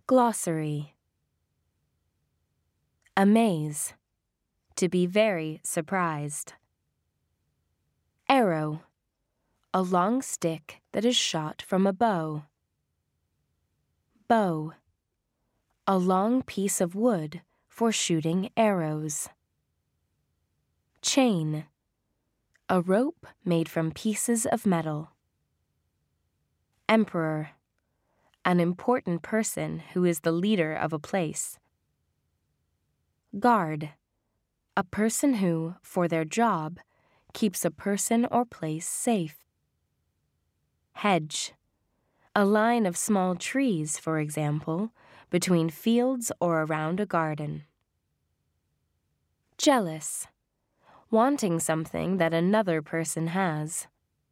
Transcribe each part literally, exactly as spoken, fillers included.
Glossary. Amaze. To be very surprised. Arrow. A long stick that is shot from a bow. Bow. A long piece of wood for shooting arrows. Chain. A rope made from pieces of metal. Emperor. An important person who is the leader of a place. Guard. A person who, for their job, keeps a person or place safe. Hedge. A line of small trees, for example, between fields or around a garden. Jealous. Wanting something that another person has.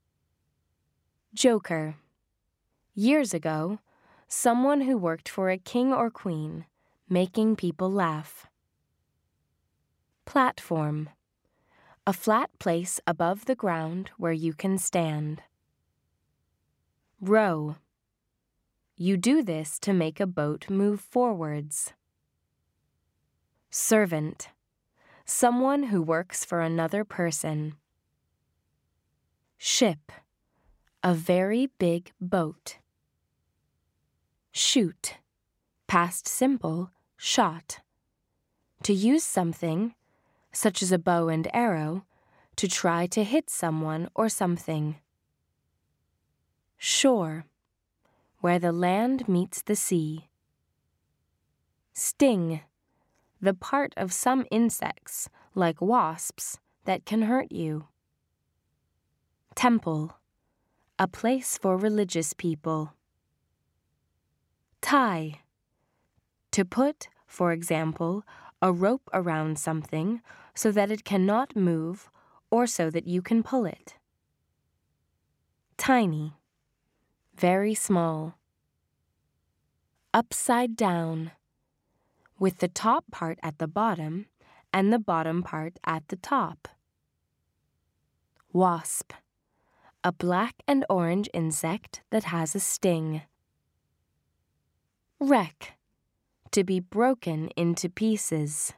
Joker. Years ago, someone who worked for a king or queen, making people laugh. Platform. A flat place above the ground where you can stand. Row. You do this to make a boat move forwards. Servant. Someone who works for another person. Ship. A very big boat. Shoot. Past simple, shot. To use something, such as a bow and arrow, to try to hit someone or something. Shore. Where the land meets the sea. Sting. The part of some insects, like wasps, that can hurt you. Temple. A place for religious people. Tie. To put, for example, a rope around something so that it cannot move or so that you can pull it. Tiny. Very small. Upside down. With the top part at the bottom and the bottom part at the top. Wasp. A black and orange insect that has a sting. Wreck. To be broken into pieces.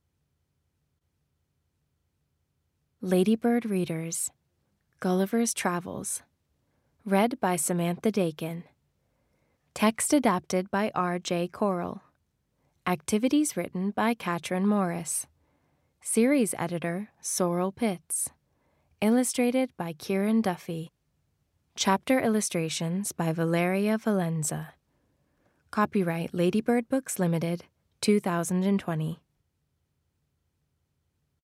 Ladybird Readers, Gulliver's Travels. Read by Samantha Dakin. Text adapted by R J Coral. Activities written by Katrin Morris. Series editor Sorrel Pitts. Illustrated by Kieran Duffy. Chapter illustrations by Valeria Valenza. Copyright Ladybird Books Limited, two thousand twenty.